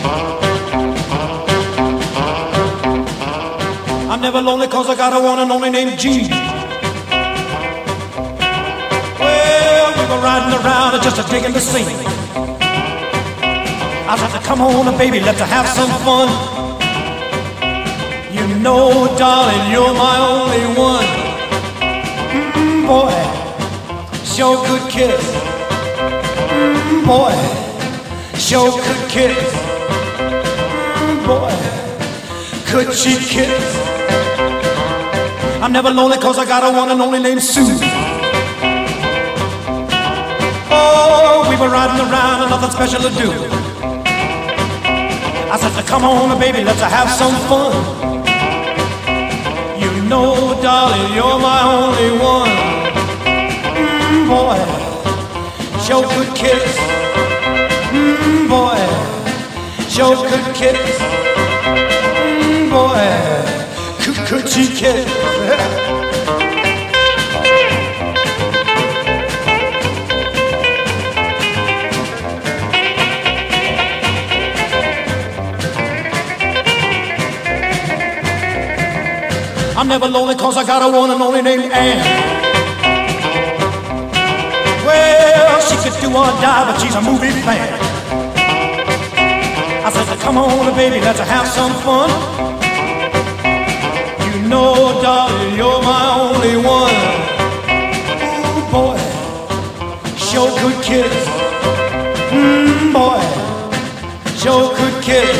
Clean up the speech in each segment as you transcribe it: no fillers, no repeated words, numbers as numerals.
I'm never lonely cause I got a one and only named Gene. Well, we were riding around and just a digging the scene. I said, come on, baby, let's have some fun. You know, darling, you're my only one. Boy, sure good kiss. Boy, sure good kiss. Boy, could she kiss? I'm never lonely cause I got a one and only named Sue. Oh, we were riding around and nothing special to do. I said, come on, baby, let's have some fun. You know, darling, you're my only one. Boy, sure good kiss. Boy, sure good kiss. Boy, could she kiss? I'm never lonely cause I got a one and only named Anne. Well, she could do or die, but she's a movie fan. I said, come on, baby, let's have some fun. You know, darling, you're my only one. Ooh, boy, sure good kiss. Boy, sure good kiss.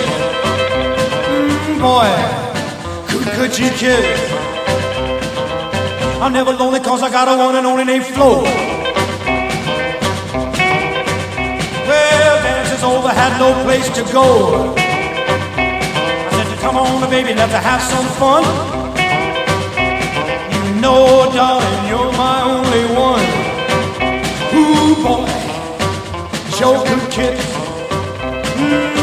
Boy, could you kiss? I'm never lonely cause I got a one and only named Flo. Well, dance is over, had no place to go. I said, come on, baby, let's have some fun. You know, darling, you're my only one. Ooh, boy, sure good kiss.